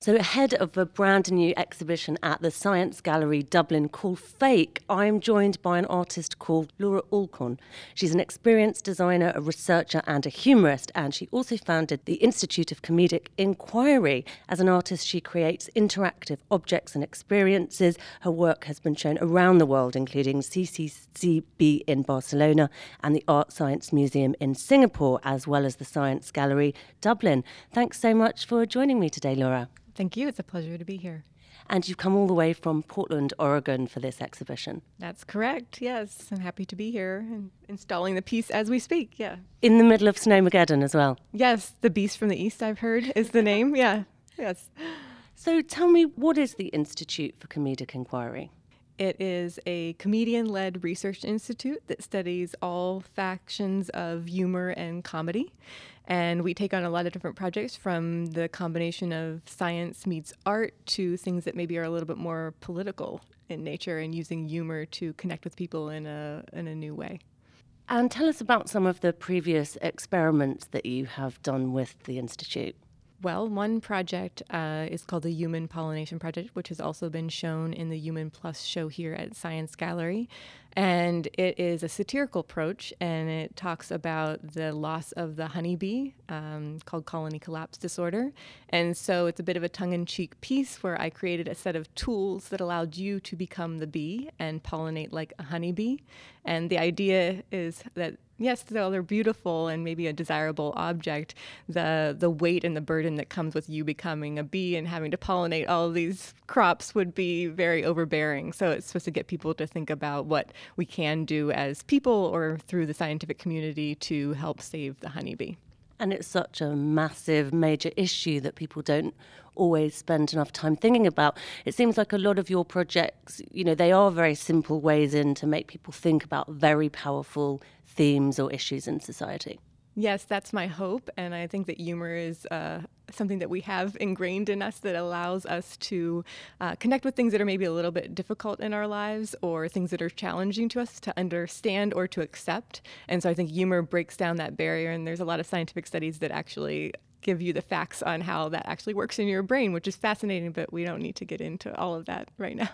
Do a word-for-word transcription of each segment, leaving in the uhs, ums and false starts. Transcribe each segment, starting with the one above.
So ahead of a brand new exhibition at the Science Gallery Dublin called Fake, I'm joined by an artist called Laura Alcorn. She's an experienced designer, a researcher and a humorist, and she also founded the Institute of Comedic Inquiry. As an artist, she creates interactive objects and experiences. Her work has been shown around the world, including C C C B in Barcelona and the Art Science Museum in Singapore, as well as the Science Gallery Dublin. Thanks so much for joining me today, Laura. Thank you. It's a pleasure to be here. And you've come all the way from Portland, Oregon for this exhibition. That's correct. Yes. I'm happy to be here and installing the piece as we speak. Yeah. In the middle of Snowmageddon as well. Yes. The Beast from the East, I've heard, is the name. Yeah. Yes. So tell me, what is the Institute for Comedic Inquiry? It is a comedian-led research institute that studies all factions of humor and comedy. And we take on a lot of different projects, from the combination of science meets art to things that maybe are a little bit more political in nature and using humor to connect with people in a in a new way. And tell us about some of the previous experiments that you have done with the Institute. Well, one project uh, is called the Human Pollination Project, which has also been shown in the Human Plus show here at Science Gallery. And it is a satirical approach, and it talks about the loss of the honeybee, um, called colony collapse disorder. And so it's a bit of a tongue-in-cheek piece where I created a set of tools that allowed you to become the bee and pollinate like a honeybee. And the idea is that, yes, though they're beautiful and maybe a desirable object, the the weight and the burden that comes with you becoming a bee and having to pollinate all of these crops would be very overbearing. So it's supposed to get people to think about what we can do as people or through the scientific community to help save the honeybee. And it's such a massive, major issue that people don't always spend enough time thinking about. It seems like a lot of your projects, you know, they are very simple ways in to make people think about very powerful themes or issues in society. Yes, that's my hope. And I think that humor is uh, something that we have ingrained in us that allows us to uh, connect with things that are maybe a little bit difficult in our lives, or things that are challenging to us to understand or to accept. And so I think humor breaks down that barrier. And there's a lot of scientific studies that actually give you the facts on how that actually works in your brain, which is fascinating, but we don't need to get into all of that right now.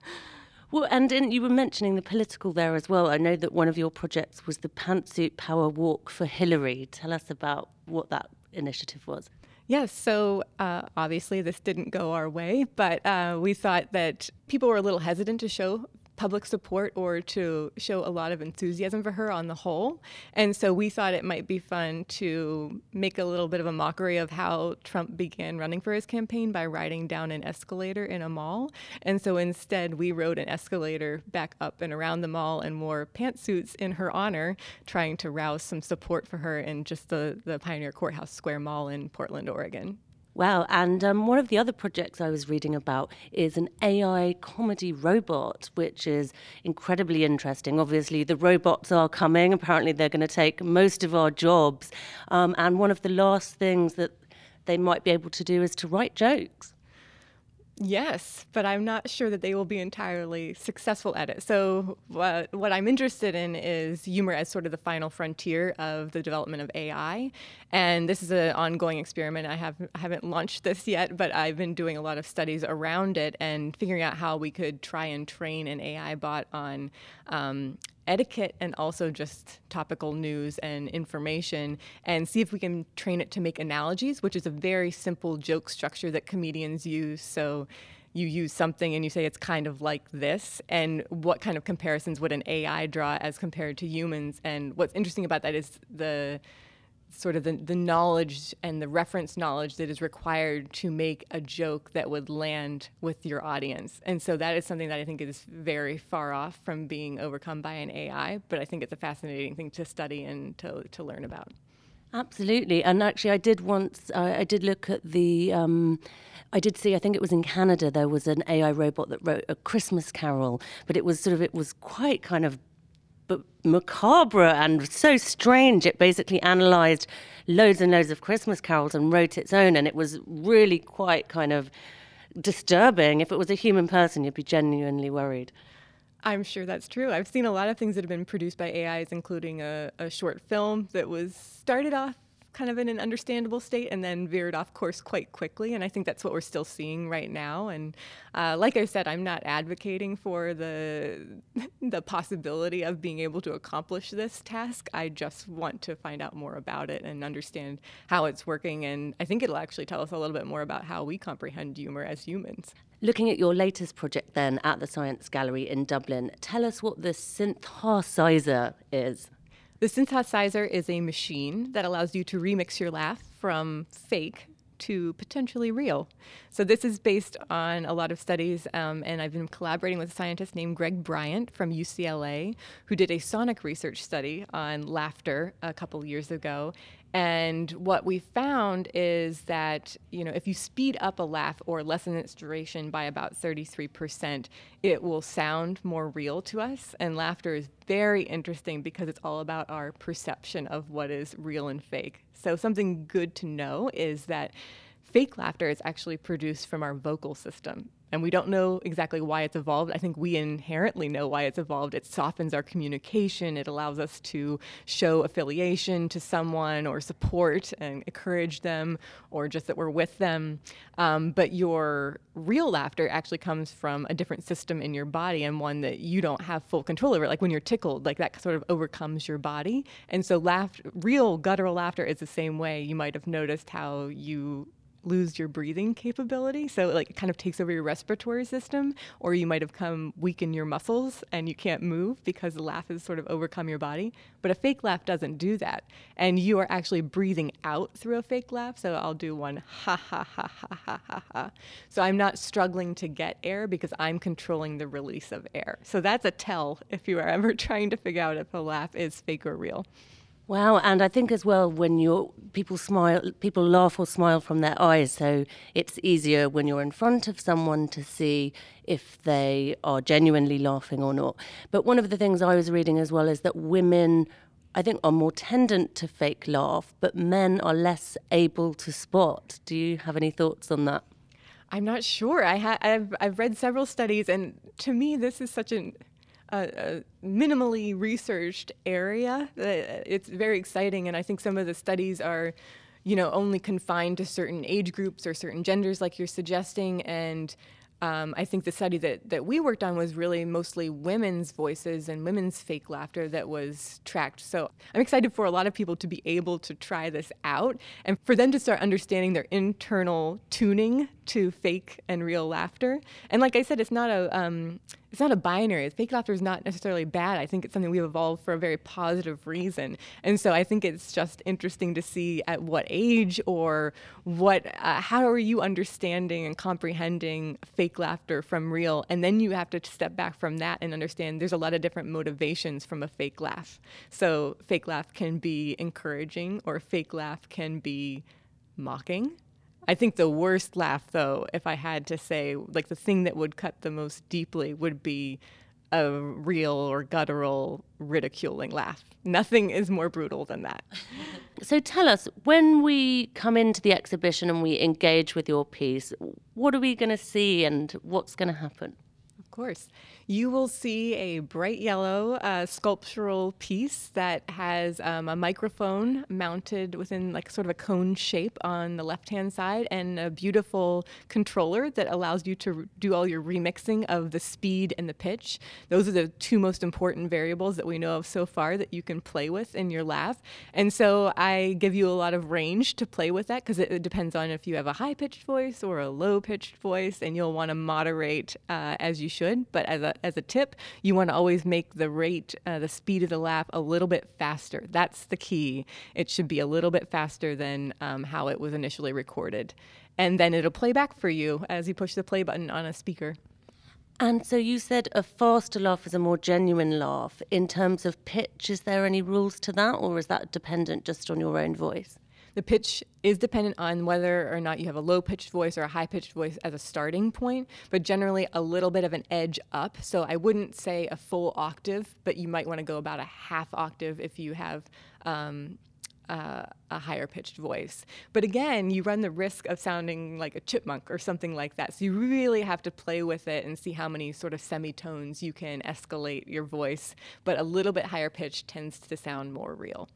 Well, and in, you were mentioning the political there as well. I know that one of your projects was the Pantsuit Power Walk for Hillary. Tell us about what that initiative was. Yes, so uh, obviously this didn't go our way, but uh, we thought that people were a little hesitant to show public support or to show a lot of enthusiasm for her on the whole. And so we thought it might be fun to make a little bit of a mockery of how Trump began running for his campaign by riding down an escalator in a mall. And so instead we rode an escalator back up and around the mall and wore pantsuits in her honor, trying to rouse some support for her in just the, the Pioneer Courthouse Square Mall in Portland, Oregon. Wow, and um, one of the other projects I was reading about is an A I comedy robot, which is incredibly interesting. Obviously, the robots are coming. Apparently, they're going to take most of our jobs. Um, and one of the last things that they might be able to do is to write jokes. Yes, but I'm not sure that they will be entirely successful at it. So what, what I'm interested in is humor as sort of the final frontier of the development of A I. And this is an ongoing experiment. I, have, I haven't launched this yet, but I've been doing a lot of studies around it and figuring out how we could try and train an A I bot on um, etiquette and also just topical news and information, and see if we can train it to make analogies, which is a very simple joke structure that comedians use. So you use something and you say it's kind of like this, and what kind of comparisons would an A I draw as compared to humans? And what's interesting about that is the sort of the, the knowledge and the reference knowledge that is required to make a joke that would land with your audience. And so that is something that I think is very far off from being overcome by an A I, but I think it's a fascinating thing to study and to, to learn about. Absolutely. And actually, I did once, uh, I did look at the, um, I did see, I think it was in Canada, there was an A I robot that wrote a Christmas carol, but it was sort of, it was quite kind of but macabre and so strange. It basically analysed loads and loads of Christmas carols and wrote its own, and it was really quite kind of disturbing. If it was a human person, you'd be genuinely worried. I'm sure that's true. I've seen a lot of things that have been produced by A Is, including a, a short film that was started off kind of in an understandable state and then veered off course quite quickly. And I think that's what we're still seeing right now. And uh, like I said, I'm not advocating for the the possibility of being able to accomplish this task. I just want to find out more about it and understand how it's working. And I think it'll actually tell us a little bit more about how we comprehend humor as humans. Looking at your latest project then at the Science Gallery in Dublin, tell us what the Synthesizer is. The Synthesizer is a machine that allows you to remix your laugh from fake to potentially real. So this is based on a lot of studies, um, and I've been collaborating with a scientist named Greg Bryant from U C L A, who did a sonic research study on laughter a couple years ago. And what we found is that, you know, if you speed up a laugh or lessen its duration by about thirty-three percent, it will sound more real to us. And laughter is very interesting because it's all about our perception of what is real and fake. So something good to know is that fake laughter is actually produced from our vocal system. And we don't know exactly why it's evolved. I think we inherently know why it's evolved. It softens our communication. It allows us to show affiliation to someone or support and encourage them or just that we're with them. Um, but your real laughter actually comes from a different system in your body and one that you don't have full control over. Like when you're tickled, like that sort of overcomes your body. And so laugh, real guttural laughter is the same way. You might have noticed how you lose your breathing capability. So like it kind of takes over your respiratory system, or you might have come weaken your muscles and you can't move because the laugh has sort of overcome your body. But a fake laugh doesn't do that. And you are actually breathing out through a fake laugh. So I'll do one ha ha ha ha ha ha ha. So I'm not struggling to get air because I'm controlling the release of air. So that's a tell if you are ever trying to figure out if a laugh is fake or real. Wow, and I think as well when you're people smile, people laugh or smile from their eyes, so it's easier when you're in front of someone to see if they are genuinely laughing or not. But one of the things I was reading as well is that women, I think, are more tendent to fake laugh, but men are less able to spot. Do you have any thoughts on that? I'm not sure. I ha- I've I've read several studies, and to me, this is such an A, a minimally researched area. It's very exciting, and I think some of the studies are, you know, only confined to certain age groups or certain genders, like you're suggesting. And um, I think the study that, that we worked on was really mostly women's voices and women's fake laughter that was tracked. So I'm excited for a lot of people to be able to try this out and for them to start understanding their internal tuning to fake and real laughter. And like I said, it's not a um, it's not a binary. Fake laughter is not necessarily bad. I think it's something we've evolved for a very positive reason. And so I think it's just interesting to see at what age or what, uh, how are you understanding and comprehending fake laughter from real? And then you have to step back from that and understand there's a lot of different motivations from a fake laugh. So fake laugh can be encouraging or fake laugh can be mocking. I think the worst laugh, though, if I had to say, like the thing that would cut the most deeply would be a real or guttural ridiculing laugh. Nothing is more brutal than that. So tell us, when we come into the exhibition and we engage with your piece, what are we going to see and what's going to happen? Of course. You will see a bright yellow uh, sculptural piece that has um, a microphone mounted within like sort of a cone shape on the left-hand side and a beautiful controller that allows you to do all your remixing of the speed and the pitch. Those are the two most important variables that we know of so far that you can play with in your laugh. And so I give you a lot of range to play with that because it, it depends on if you have a high-pitched voice or a low-pitched voice, and you'll want to moderate uh, as you should. But as a As a tip, you want to always make the rate, uh, the speed of the laugh a little bit faster. That's the key. It should be a little bit faster than um, how it was initially recorded. And then it'll play back for you as you push the play button on a speaker. And so you said a faster laugh is a more genuine laugh. In terms of pitch, is there any rules to that, or is that dependent just on your own voice? The pitch is dependent on whether or not you have a low-pitched voice or a high-pitched voice as a starting point, but generally a little bit of an edge up. So I wouldn't say a full octave, but you might want to go about a half octave if you have um, uh, a higher-pitched voice. But again, you run the risk of sounding like a chipmunk or something like that. So you really have to play with it and see how many sort of semitones you can escalate your voice. But a little bit higher pitch tends to sound more real.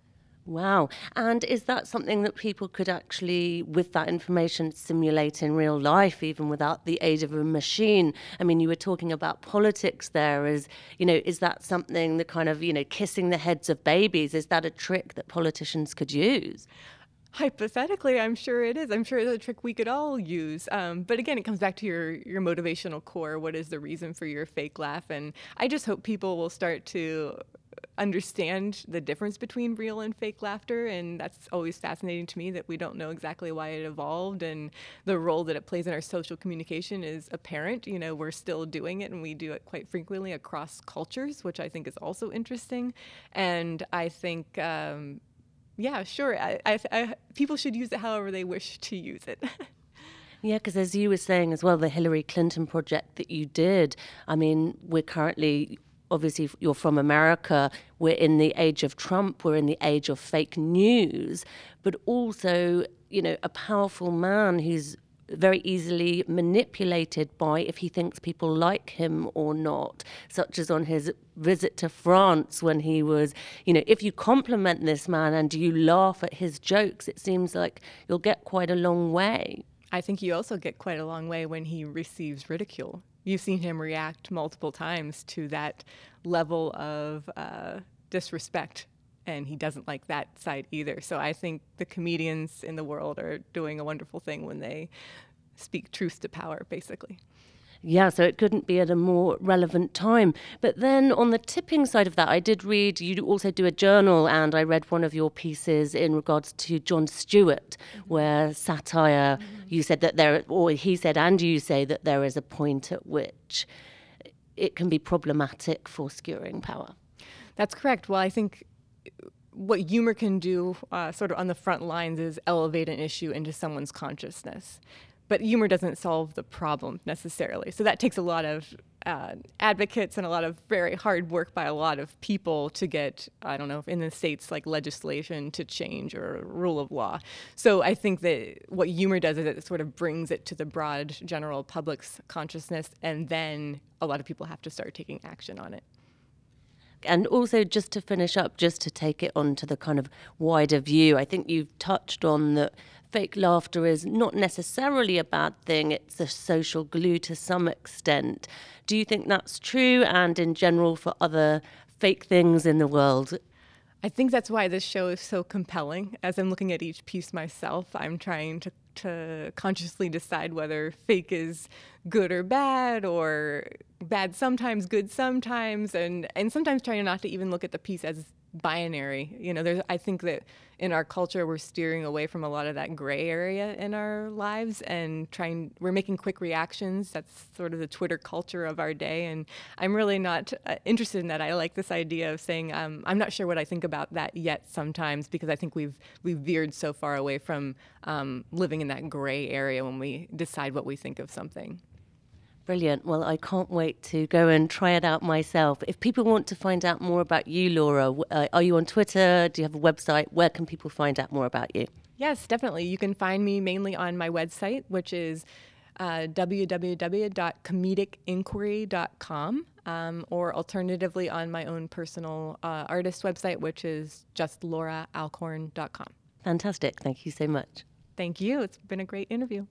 Wow. And is that something that people could actually, with that information, simulate in real life, even without the aid of a machine? I mean, you were talking about politics there. Is, you know, is that something that kind of, you know, kissing the heads of babies? Is that a trick that politicians could use? Hypothetically, I'm sure it is. I'm sure it's a trick we could all use. Um, but again, it comes back to your your motivational core. What is the reason for your fake laugh? And I just hope people will start to understand the difference between real and fake laughter. And that's always fascinating to me, that we don't know exactly why it evolved, and the role that it plays in our social communication is apparent. You know, we're still doing it, and we do it quite frequently across cultures, which I think is also interesting. And I think um, yeah, sure. I, I, I, people should use it however they wish to use it. Yeah, because as you were saying as well, the Hillary Clinton project that you did, I mean, we're currently, obviously, you're from America, we're in the age of Trump, we're in the age of fake news, but also, you know, a powerful man who's very easily manipulated by if he thinks people like him or not, such as on his visit to France when he was, you know, if you compliment this man and you laugh at his jokes, it seems like you'll get quite a long way. I think you also get quite a long way when he receives ridicule. You've seen him react multiple times to that level of uh, disrespect, and he doesn't like that side either. So I think the comedians in the world are doing a wonderful thing when they speak truth to power, basically. Yeah, so it couldn't be at a more relevant time. But then on the tipping side of that, I did read, you also do a journal, and I read one of your pieces in regards to Jon Stewart, mm-hmm. where satire, mm-hmm. you said that there, or he said and you say that there is a point at which it can be problematic for skewering power. That's correct. Well, I think what humor can do uh, sort of on the front lines is elevate an issue into someone's consciousness. But humor doesn't solve the problem necessarily. So that takes a lot of uh, advocates and a lot of very hard work by a lot of people to get, I don't know, in the States, like legislation to change or rule of law. So I think that what humor does is it sort of brings it to the broad general public's consciousness, and then a lot of people have to start taking action on it. And also, just to finish up, just to take it on to the kind of wider view, I think you've touched on that fake laughter is not necessarily a bad thing. It's a social glue to some extent. Do you think that's true, and in general for other fake things in the world? I think that's why this show is so compelling. As I'm looking at each piece myself, I'm trying to, to consciously decide whether fake is good or bad, or bad sometimes, good sometimes, and, and sometimes trying not to even look at the piece as binary. You know, there's, I think that in our culture, we're steering away from a lot of that gray area in our lives, and trying, we're making quick reactions. That's sort of the Twitter culture of our day. And I'm really not uh, interested in that. I like this idea of saying, um, I'm not sure what I think about that yet sometimes, because I think we've, we've veered so far away from um, living in that gray area when we decide what we think of something. Brilliant. Well, I can't wait to go and try it out myself. If people want to find out more about you, Laura, uh, are you on Twitter? Do you have a website? Where can people find out more about you? Yes, definitely. You can find me mainly on my website, which is uh, w w w dot comedic inquiry dot com, um, or alternatively on my own personal uh, artist website, which is just laura alcorn dot com. Fantastic. Thank you so much. Thank you. It's been a great interview.